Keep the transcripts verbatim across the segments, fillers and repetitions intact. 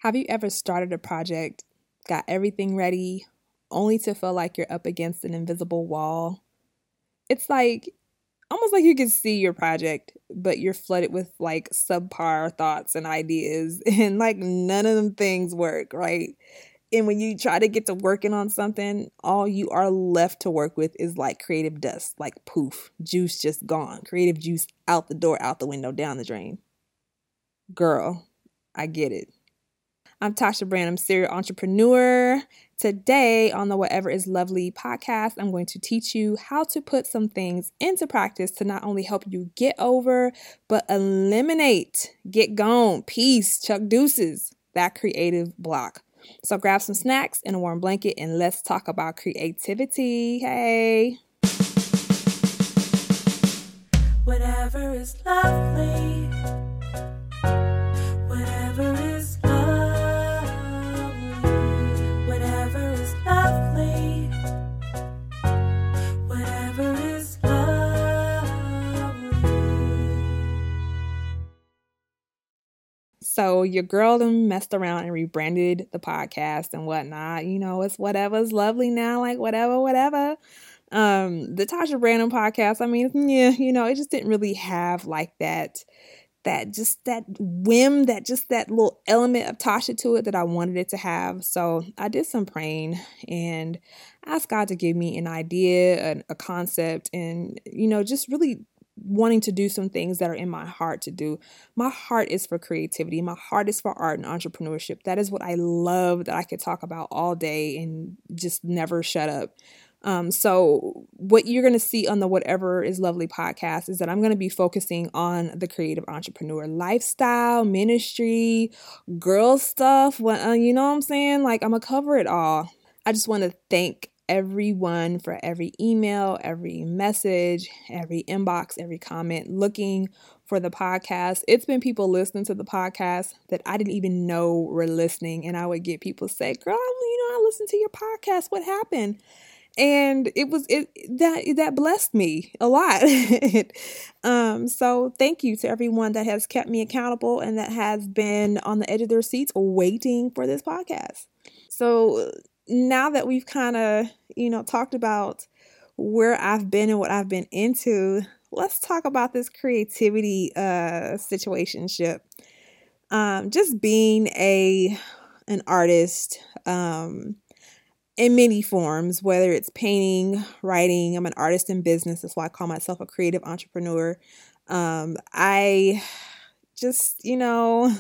Have you ever started a project, got everything ready, only to feel like you're up against an invisible wall? It's like almost like you can see your project, but you're flooded with like subpar thoughts and ideas, and like none of them things work, right? And when you try to get to working on something, all you are left to work with is like creative dust, like poof, juice just gone, creative juice out the door, out the window, down the drain. Girl, I get it. I'm Tasha Brand. I'm serial entrepreneur. Today on the Whatever is Lovely podcast, I'm going to teach you how to put some things into practice to not only help you get over, but eliminate, get gone, peace, chuck deuces, that creative block. So grab some snacks and a warm blanket and let's talk about creativity. Hey. Whatever is lovely. Whatever is lovely. Whatever is lovely. Whatever is lovely. So your girl done messed around and rebranded the podcast and whatnot. You know, it's whatever's lovely now, like whatever, whatever. Um, the Tasha Brandon podcast, I mean, yeah, you know, it just didn't really have like that, that just that whim, that just that little element of Tasha to it that I wanted it to have. So I did some praying and asked God to give me an idea, a, a concept, and, you know, just really wanting to do some things that are in my heart to do. My heart is for creativity. My heart is for art and entrepreneurship. That is what I love, that I could talk about all day and just never shut up. Um, so what you're going to see on the Whatever is Lovely podcast is that I'm going to be focusing on the creative entrepreneur lifestyle, ministry, girl stuff. What, uh, you know what I'm saying? Like, I'm going to cover it all. I just want to thank everyone for every email, every message, every inbox, every comment looking for the podcast. It's been people listening to the podcast that I didn't even know were listening. And I would get people say, girl, you know, I listened to your podcast. What happened? And it was it that that blessed me a lot. um, so thank you to everyone that has kept me accountable and that has been on the edge of their seats waiting for this podcast. So now that we've kind of, you know, talked about where I've been and what I've been into, let's talk about this creativity uh situationship. Um, just being a an artist, um, in many forms, whether it's painting, writing. I'm an artist in business. That's why I call myself a creative entrepreneur. Um, I just, you know,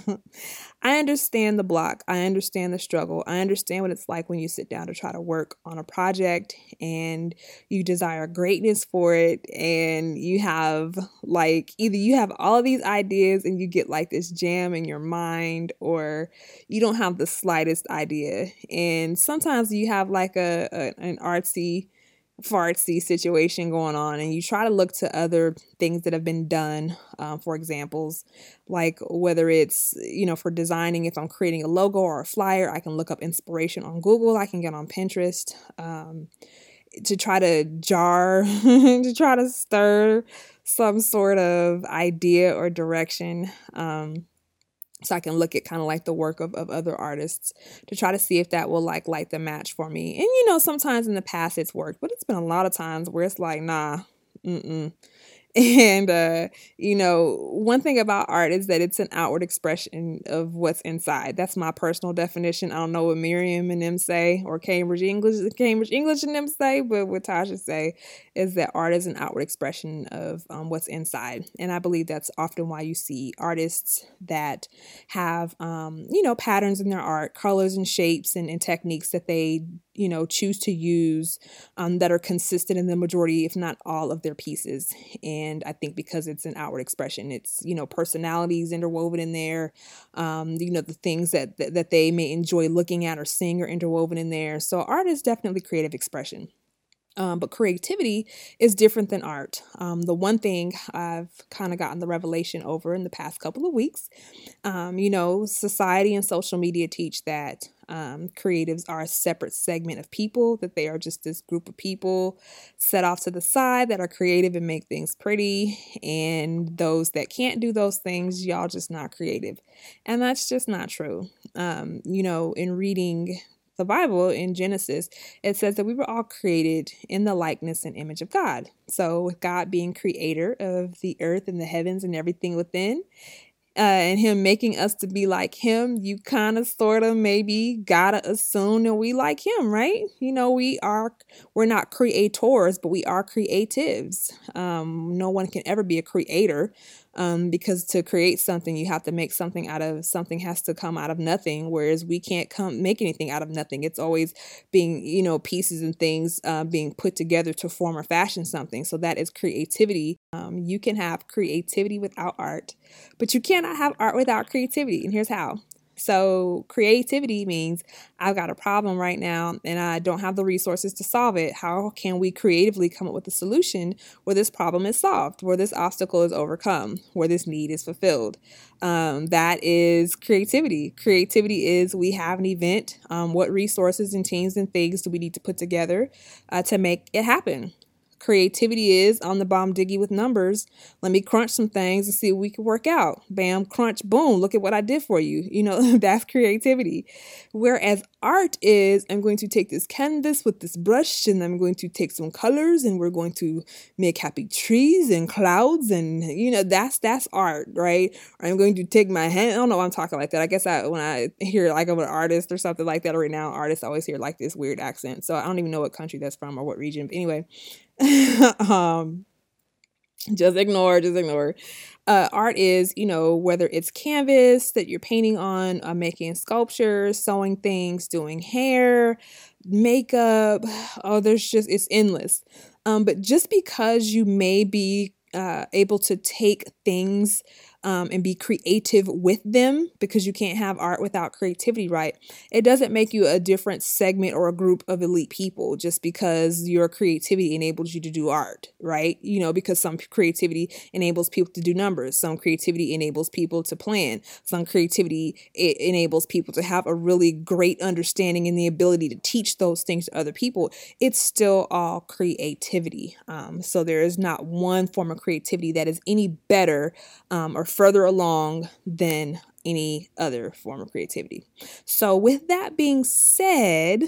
I understand the block. I understand the struggle. I understand what it's like when you sit down to try to work on a project and you desire greatness for it. And you have like, either you have all of these ideas and you get like this jam in your mind, or you don't have the slightest idea. And sometimes you have like a, a an artsy fartsy situation going on and you try to look to other things that have been done, um, for examples, like whether it's, you know, for designing, if I'm creating a logo or a flyer, I can look up inspiration on Google. I can get on Pinterest, um, to try to jar, to try to stir some sort of idea or direction. Um, So I can look at kind of like the work of, of other artists to try to see if that will like light the match for me. And, you know, sometimes in the past it's worked, but it's been a lot of times where it's like, nah, mm-mm. And, uh, you know, one thing about art is that it's an outward expression of what's inside. That's my personal definition. I don't know what Merriam and them say, or Cambridge English, Cambridge English and them say, but what Tasha say is that art is an outward expression of um, what's inside. And I believe that's often why you see artists that have, um, you know, patterns in their art, colors and shapes and, and techniques that they, you know, choose to use, um, that are consistent in the majority, if not all of their pieces. And I think because it's an outward expression, it's, you know, personalities interwoven in there, um, you know, the things that, that, that they may enjoy looking at or seeing are interwoven in there. So art is definitely creative expression. Um, but creativity is different than art. Um, the one thing I've kind of gotten the revelation over in the past couple of weeks, um, you know, society and social media teach that um, creatives are a separate segment of people, that they are just this group of people set off to the side that are creative and make things pretty. And those that can't do those things, y'all just not creative. And that's just not true. Um, you know, in reading the Bible in Genesis, it says that we were all created in the likeness and image of God. So with God being creator of the earth and the heavens and everything within, uh, and him making us to be like him, you kind of sort of maybe gotta assume that we like him, right? You know, we are, we're not creators, but we are creatives. Um, no one can ever be a creator. Um, because to create something, you have to make something out of something has to come out of nothing. Whereas we can't come make anything out of nothing. It's always being, you know, pieces and things uh, being put together to form or fashion something. So that is creativity. Um, you can have creativity without art, but you cannot have art without creativity. And here's how. So creativity means I've got a problem right now and I don't have the resources to solve it. How can we creatively come up with a solution where this problem is solved, where this obstacle is overcome, where this need is fulfilled? Um, that is creativity. Creativity is we have an event. Um, what resources and teams and things do we need to put together uh, to make it happen? Creativity is on the bomb diggy with numbers. Let me crunch some things and see what we can work out. Bam, crunch, boom. Look at what I did for you. You know, that's creativity. Whereas art is, I'm going to take this canvas with this brush and I'm going to take some colors and we're going to make happy trees and clouds. And, you know, that's, that's art, right? Or I'm going to take my hand. I don't know why I'm talking like that. I guess I, when I hear like of an artist or something like that, or right now artists always hear like this weird accent. So I don't even know what country that's from or what region. But anyway, um, just ignore, just ignore. Uh, art is, you know, whether it's canvas that you're painting on, uh, making sculptures, sewing things, doing hair, makeup. Oh, there's just, it's endless. Um, but just because you may be uh, able to take things um, and be creative with them, because you can't have art without creativity, right? It doesn't make you a different segment or a group of elite people just because your creativity enables you to do art, right? You know, because some creativity enables people to do numbers. Some creativity enables people to plan. Some creativity it enables people to have a really great understanding and the ability to teach those things to other people. It's still all creativity. Um, so there is not one form of creativity that is any better um, or further along than any other form of creativity. So with that being said,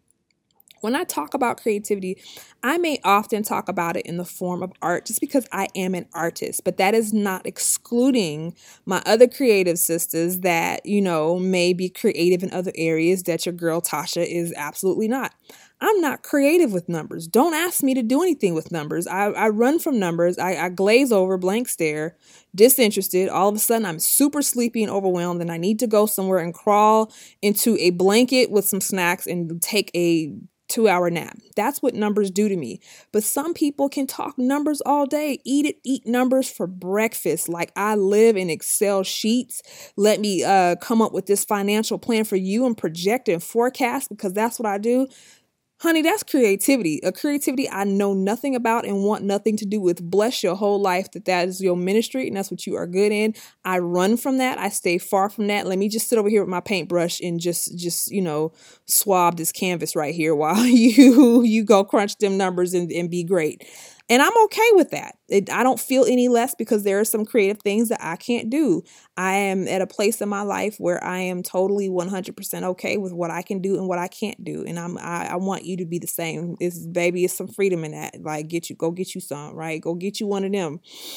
when I talk about creativity, I may often talk about it in the form of art just because I am an artist, but that is not excluding my other creative sisters that, you know, may be creative in other areas that your girl Tasha is absolutely not. I'm not creative with numbers. Don't ask me to do anything with numbers. I, I run from numbers. I, I glaze over, blank stare, disinterested. All of a sudden, I'm super sleepy and overwhelmed, and I need to go somewhere and crawl into a blanket with some snacks and take a two hour nap. That's what numbers do to me. But some people can talk numbers all day, eat it, eat numbers for breakfast. Like I live in Excel sheets. Let me uh, come up with this financial plan for you and project and forecast because that's what I do. Honey, that's creativity, a creativity I know nothing about and want nothing to do with. Bless your whole life that that is your ministry and that's what you are good in. I run from that. I stay far from that. Let me just sit over here with my paintbrush and just, just, you know, swab this canvas right here while you, you go crunch them numbers and, and be great. And I'm okay with that. It, I don't feel any less because there are some creative things that I can't do. I am at a place in my life where I am totally one hundred percent okay with what I can do and what I can't do. And I'm, I, I want you to be the same. It's, baby, it's some freedom in that. Like, get you, go get you some, right? Go get you one of them.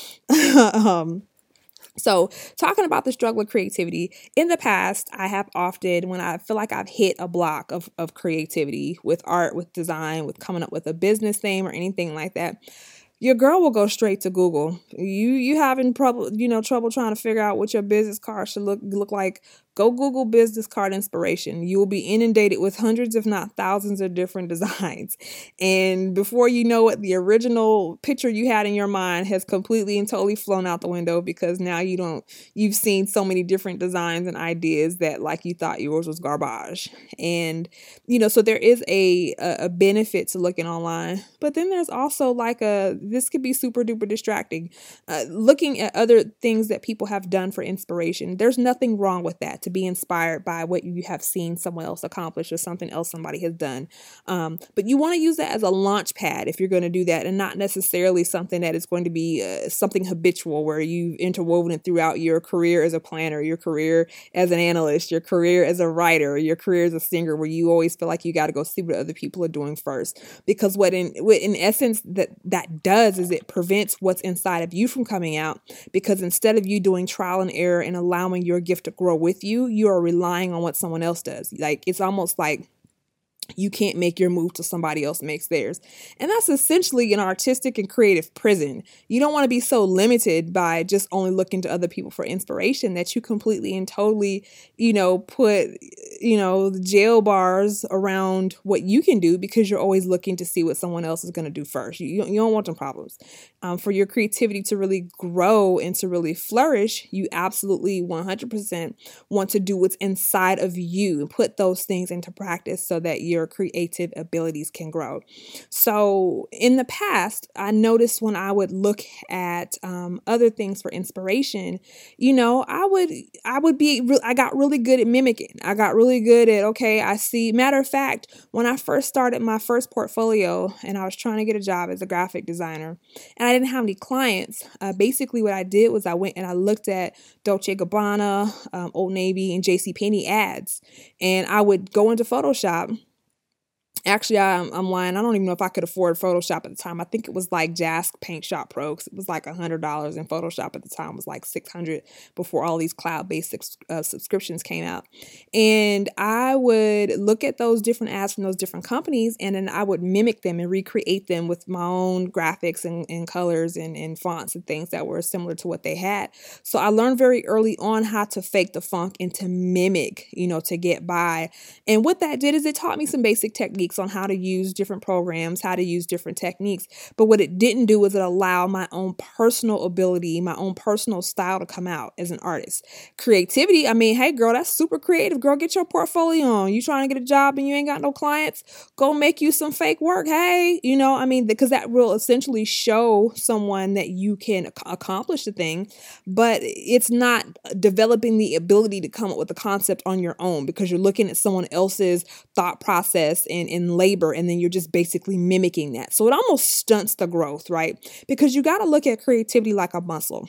um, So talking about the struggle of creativity, in the past, I have often, when I feel like I've hit a block of, of creativity with art, with design, with coming up with a business name or anything like that, your girl will go straight to Google. You you having trouble, you know, trouble trying to figure out what your business card should look look like. Go Google business card inspiration. You will be inundated with hundreds, if not thousands of different designs. And before you know it, the original picture you had in your mind has completely and totally flown out the window because now you don't, you've seen so many different designs and ideas that like you thought yours was garbage. And, you know, so there is a, a benefit to looking online, but then there's also like a, this could be super duper distracting. Uh, looking at other things that people have done for inspiration, there's nothing wrong with that, to be inspired by what you have seen someone else accomplish or something else somebody has done. Um, but you want to use that as a launch pad if you're going to do that, and not necessarily something that is going to be uh, something habitual where you've interwoven it throughout your career as a planner, your career as an analyst, your career as a writer, your career as a singer, where you always feel like you got to go see what other people are doing first. Because what in what in essence that that does is it prevents what's inside of you from coming out, because instead of you doing trial and error and allowing your gift to grow with you, you are relying on what someone else does. Like, it's almost like you can't make your move till somebody else makes theirs. And that's essentially an artistic and creative prison. You don't want to be so limited by just only looking to other people for inspiration that you completely and totally, you know, put, you know, the jail bars around what you can do, because you're always looking to see what someone else is going to do first. You, you don't want them problems. Um, for your creativity to really grow and to really flourish, you absolutely one hundred percent want to do what's inside of you and put those things into practice so that your creative abilities can grow. So in the past, I noticed when I would look at um, other things for inspiration, you know, I would, I would be, re- I got really good at mimicking. I got really good at, okay, I see. Matter of fact, when I first started my first portfolio and I was trying to get a job as a graphic designer and I didn't have any clients, uh, basically what I did was I went and I looked at Dolce and Gabbana, um, Old Navy, and JCPenney ads, and I would go into Photoshop. Actually, I'm, I'm lying. I don't even know if I could afford Photoshop at the time. I think it was like Jask Paint Shop Pro, because it was like one hundred dollars, and Photoshop at the time was like six hundred dollars before all these cloud-based uh, subscriptions came out. And I would look at those different ads from those different companies, and then I would mimic them and recreate them with my own graphics and, and colors and, and fonts and things that were similar to what they had. So I learned very early on how to fake the funk and to mimic, you know, to get by. And what that did is it taught me some basic techniques on how to use different programs, how to use different techniques. But what it didn't do was it allow my own personal ability, my own personal style to come out as an artist. Creativity, I mean, hey girl, that's super creative. Girl, get your portfolio on. You trying to get a job and you ain't got no clients? Go make you some fake work. Hey, you know, I mean, because that will essentially show someone that you can ac- accomplish the thing, but it's not developing the ability to come up with a concept on your own, because you're looking at someone else's thought process and, and labor, and then you're just basically mimicking that. So it almost stunts the growth, right? Because you got to look at creativity like a muscle.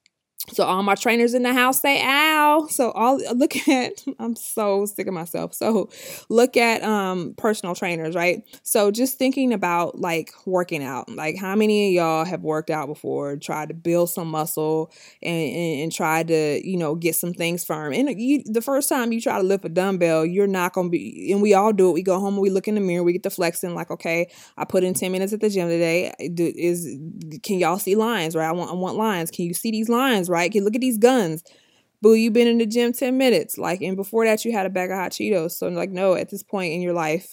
So all my trainers in the house say, ow. So all look at, I'm so sick of myself. So look at um, personal trainers, right? So just thinking about like working out, like how many of y'all have worked out before, tried to build some muscle and, and, and tried to, you know, get some things firm. And you, the first time you try to lift a dumbbell, you're not going to be, and we all do it. We go home and we look in the mirror, we get the flexing like, okay, I put in ten minutes at the gym today. Do, is, can y'all see lines, right? I want, I want lines. Can you see these lines? Right? Look at these guns. Boo, you've been in the gym ten minutes. Like, and before that you had a bag of hot Cheetos. So like, no, at this point in your life,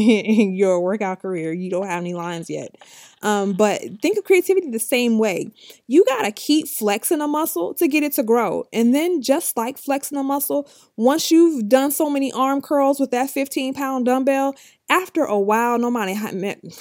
in your workout career, you don't have any lines yet. Um, but think of creativity the same way. You got to keep flexing a muscle to get it to grow. And then just like flexing a muscle, once you've done so many arm curls with that fifteen pound dumbbell, after a while, no matter how,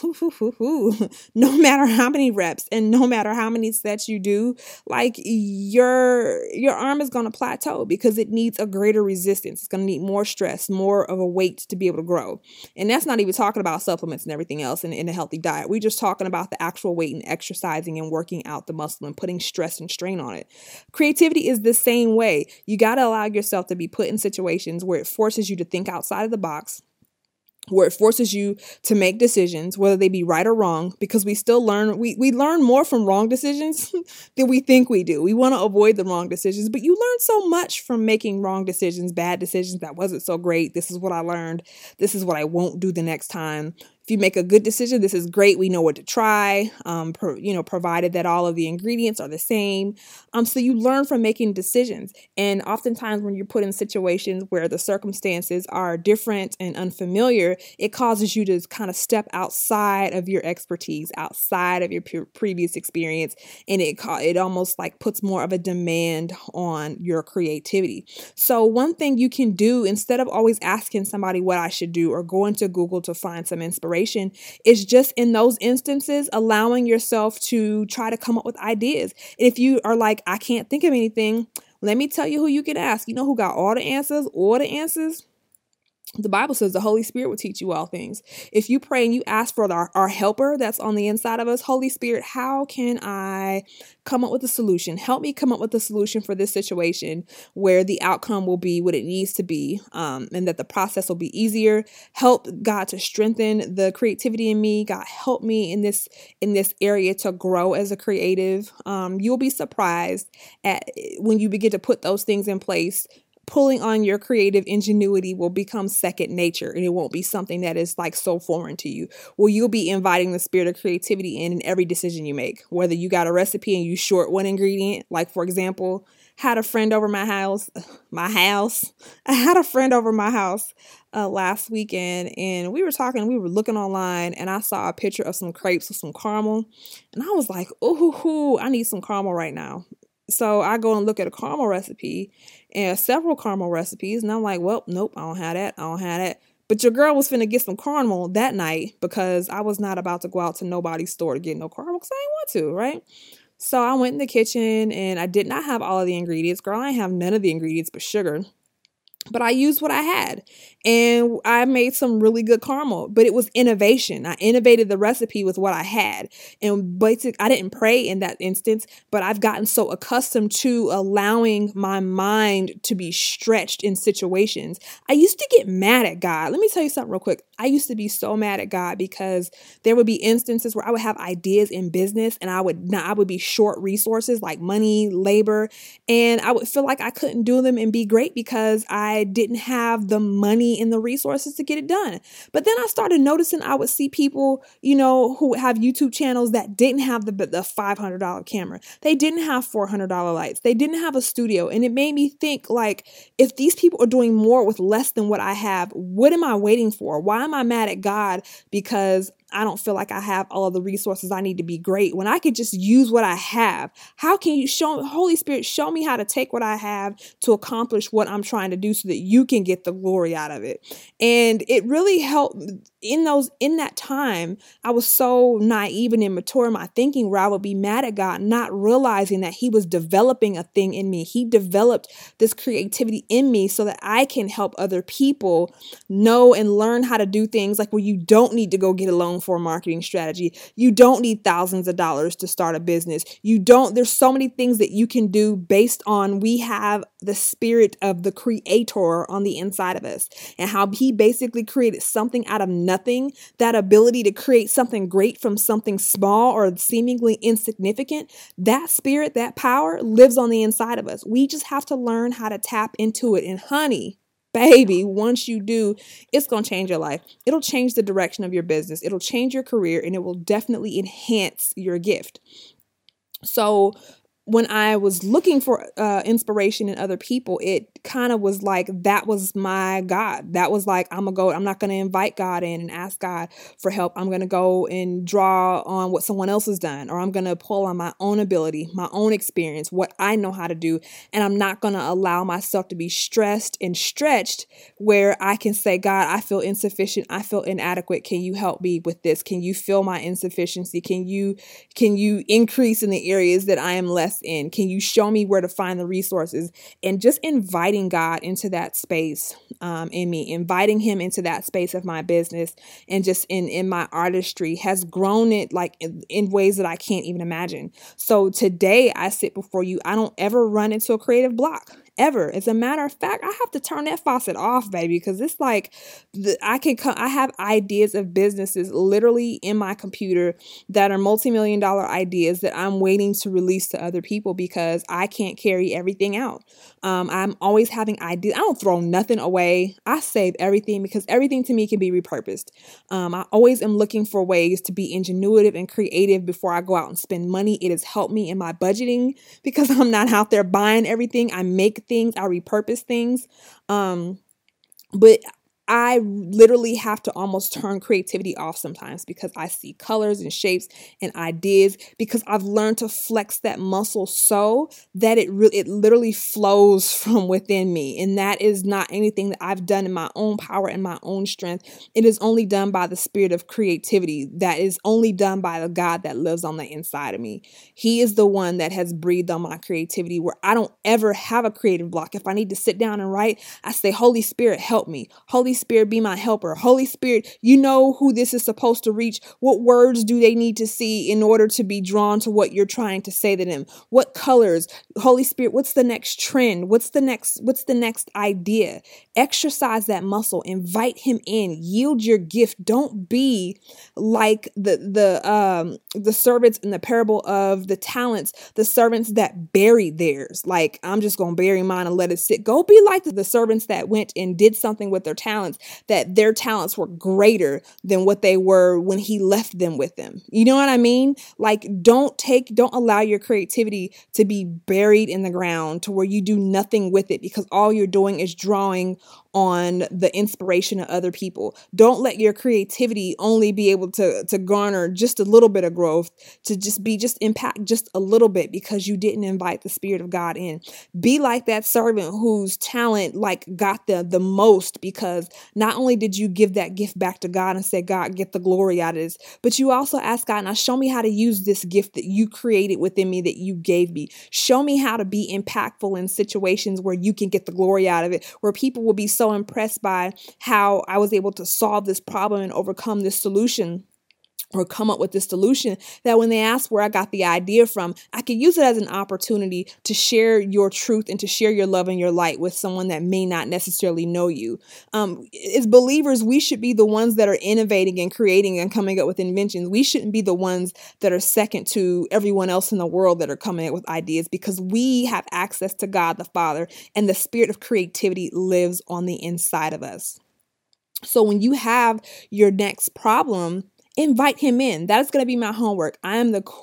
no matter how many reps and no matter how many sets you do, like your, your arm is going to plateau because it needs a greater resistance. It's going to need more stress, more of a weight to be able to grow. And that's not even talking about supplements and everything else in, in a healthy diet. We're just talking about the actual weight and exercising and working out the muscle and putting stress and strain on it. Creativity is the same way. You got to allow yourself to be put in situations where it forces you to think outside of the box, where it forces you to make decisions, whether they be right or wrong, because we still learn, we, we learn more from wrong decisions than we think we do. We want to avoid the wrong decisions, but you learn so much from making wrong decisions, bad decisions. That wasn't so great. This is what I learned. This is what I won't do the next time. If you make a good decision, this is great. We know what to try, um, per, you know, provided that all of the ingredients are the same. Um, so you learn from making decisions. And oftentimes when you're put in situations where the circumstances are different and unfamiliar, it causes you to kind of step outside of your expertise, outside of your pre- previous experience. And it, it almost like puts more of a demand on your creativity. So one thing you can do, instead of always asking somebody what I should do or going to Google to find some inspiration, inspiration is just in those instances, allowing yourself to try to come up with ideas. If you are like, I can't think of anything, let me tell you who you can ask. You know who got all the answers, all the answers? The Bible says the Holy Spirit will teach you all things. If you pray and you ask for our, our helper that's on the inside of us, Holy Spirit, how can I come up with a solution? Help me come up with a solution for this situation where the outcome will be what it needs to be, um, and that the process will be easier. Help God to strengthen the creativity in me. God, help me in this in this area to grow as a creative. Um, you'll be surprised at when you begin to put those things in place. Pulling on your creative ingenuity will become second nature, and it won't be something that is like so foreign to you. Well, you'll be inviting the spirit of creativity in in every decision you make, whether you got a recipe and you short one ingredient. Like, for example, had a friend over my house, my house. I had a friend over my house uh, last weekend, and we were talking, we were looking online, and I saw a picture of some crepes with some caramel, and I was like, ooh, I need some caramel right now. So I go and look at a caramel recipe and several caramel recipes. And I'm like, well, nope, I don't have that. I don't have that. But your girl was finna get some caramel that night because I was not about to go out to nobody's store to get no caramel because I didn't want to, right? So I went in the kitchen and I did not have all of the ingredients. Girl, I didn't have none of the ingredients but sugar. But I used what I had, and I made some really good caramel, but it was innovation. I innovated the recipe with what I had. And basic, I didn't pray in that instance, but I've gotten so accustomed to allowing my mind to be stretched in situations. I used to get mad at God. Let me tell you something real quick. I used to be so mad at God because there would be instances where I would have ideas in business and I would not, I would be short resources like money, labor, and I would feel like I couldn't do them and be great because I I didn't have the money and the resources to get it done. But then I started noticing I would see people, you know, who have YouTube channels that didn't have the, the five hundred dollars camera. They didn't have four hundred dollars lights. They didn't have a studio. And it made me think, like, if these people are doing more with less than what I have, what am I waiting for? Why am I mad at God because I don't feel like I have all of the resources I need to be great when I could just use what I have? How can you show, Holy Spirit, show me how to take what I have to accomplish what I'm trying to do so that you can get the glory out of it? And it really helped in those, in that time. I was so naive and immature in my thinking where I would be mad at God, not realizing that he was developing a thing in me. He developed this creativity in me so that I can help other people know and learn how to do things like where you don't need to go get a loan for a marketing strategy. You don't need thousands of dollars to start a business. You don't, there's so many things that you can do based on we have the spirit of the creator on the inside of us and how he basically created something out of nothing. That ability to create something great from something small or seemingly insignificant, that spirit, that power lives on the inside of us. We just have to learn how to tap into it. And honey, baby, once you do, it's going to change your life. It'll change the direction of your business. It'll change your career, and it will definitely enhance your gift. So when I was looking for uh, inspiration in other people, it kind of was like, that was my God. That was like, I'm going to go, I'm not going to invite God in and ask God for help. I'm going to go and draw on what someone else has done, or I'm going to pull on my own ability, my own experience, what I know how to do. And I'm not going to allow myself to be stressed and stretched where I can say, God, I feel insufficient. I feel inadequate. Can you help me with this? Can you fill my insufficiency? Can you, can you increase in the areas that I am less in? Can you show me where to find the resources? And just inviting God into that space um, in me, inviting him into that space of my business and just in, in my artistry has grown it like in, in ways that I can't even imagine. So today I sit before you. I don't ever run into a creative block. Ever. As a matter of fact, I have to turn that faucet off, baby, because it's like the, I can come, I have ideas of businesses literally in my computer that are multi-million dollar ideas that I'm waiting to release to other people because I can't carry everything out. Um, I'm always having ideas. I don't throw nothing away. I save everything because everything to me can be repurposed. Um, I always am looking for ways to be ingenuitive and creative before I go out and spend money. It has helped me in my budgeting because I'm not out there buying everything. I make things, I repurpose things. Um, but I literally have to almost turn creativity off sometimes because I see colors and shapes and ideas, because I've learned to flex that muscle so that it really, it literally flows from within me. And that is not anything that I've done in my own power and my own strength. It is only done by the spirit of creativity. That is only done by the God that lives on the inside of me. He is the one that has breathed on my creativity, where I don't ever have a creative block. If I need to sit down and write, I say, Holy Spirit, help me. Holy Spirit, be my helper. Holy Spirit, you know who this is supposed to reach. What words do they need to see in order to be drawn to what you're trying to say to them? What colors? Holy Spirit, what's the next trend? What's the next, what's the next idea? Exercise that muscle, invite him in, yield your gift. Don't be like the, the, um, the servants in the parable of the talents, the servants that buried theirs. Like, I'm just going to bury mine and let it sit. Go be like the, the servants that went and did something with their talents, that their talents were greater than what they were when he left them with them. You know what I mean? Like, don't take, don't allow your creativity to be buried in the ground to where you do nothing with it, because all you're doing is drawing on the inspiration of other people. Don't let your creativity only be able to, to garner just a little bit of growth, to just be just impact just a little bit because you didn't invite the Spirit of God in. Be like that servant whose talent like got the, the most, because not only did you give that gift back to God and say, God, get the glory out of this, but you also ask God, now show me how to use this gift that you created within me, that you gave me. Show me how to be impactful in situations where you can get the glory out of it, where people will be so so impressed by how I was able to solve this problem and overcome this solution, or come up with this solution, that when they ask where I got the idea from, I could use it as an opportunity to share your truth and to share your love and your light with someone that may not necessarily know you. Um, as believers, we should be the ones that are innovating and creating and coming up with inventions. We shouldn't be the ones that are second to everyone else in the world that are coming up with ideas, because we have access to God the Father, and the spirit of creativity lives on the inside of us. So when you have your next problem, invite him in. That is going to be my homework. I am the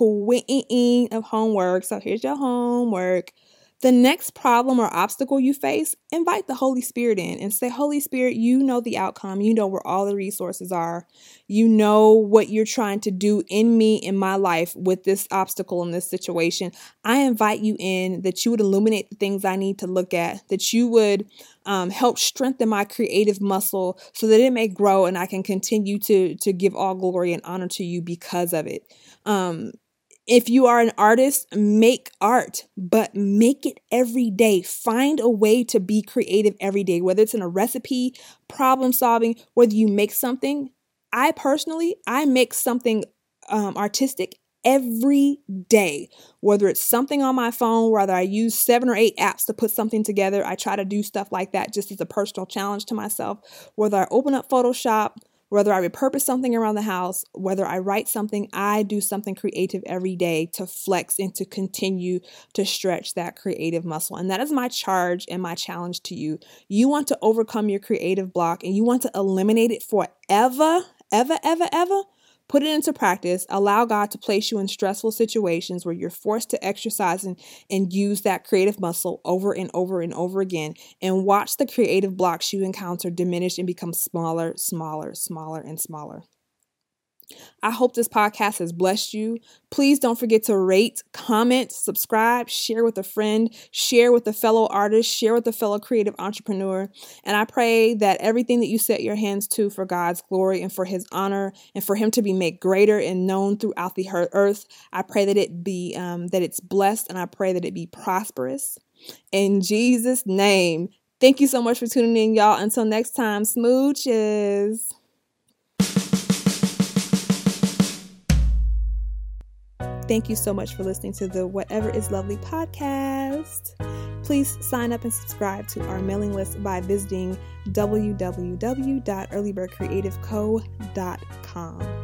queen of homework. So here's your homework. The next problem or obstacle you face, invite the Holy Spirit in and say, Holy Spirit, you know the outcome. You know where all the resources are. You know what you're trying to do in me, in my life, with this obstacle in this situation. I invite you in, that you would illuminate the things I need to look at, that you would um, help strengthen my creative muscle so that it may grow and I can continue to, to give all glory and honor to you because of it. Um, If you are an artist, make art, but make it every day. Find a way to be creative every day, whether it's in a recipe, problem solving, whether you make something. I personally, I make something um, artistic every day, whether it's something on my phone, whether I use seven or eight apps to put something together. I try to do stuff like that just as a personal challenge to myself, whether I open up Photoshop, whether I repurpose something around the house, whether I write something, I do something creative every day to flex and to continue to stretch that creative muscle. And that is my charge and my challenge to you. You want to overcome your creative block and you want to eliminate it forever, ever, ever, ever. Put it into practice. Allow God to place you in stressful situations where you're forced to exercise and, and use that creative muscle over and over and over again. And watch the creative blocks you encounter diminish and become smaller, smaller, smaller, and smaller. I hope this podcast has blessed you. Please don't forget to rate, comment, subscribe, share with a friend, share with a fellow artist, share with a fellow creative entrepreneur. And I pray that everything that you set your hands to for God's glory and for his honor and for him to be made greater and known throughout the earth, I pray that it be, um, that it's blessed, and I pray that it be prosperous. In Jesus' name, thank you so much for tuning in, y'all. Until next time, smooches. Thank you so much for listening to the Whatever is Lovely podcast. Please sign up and subscribe to our mailing list by visiting w w w dot early bird creative co dot com.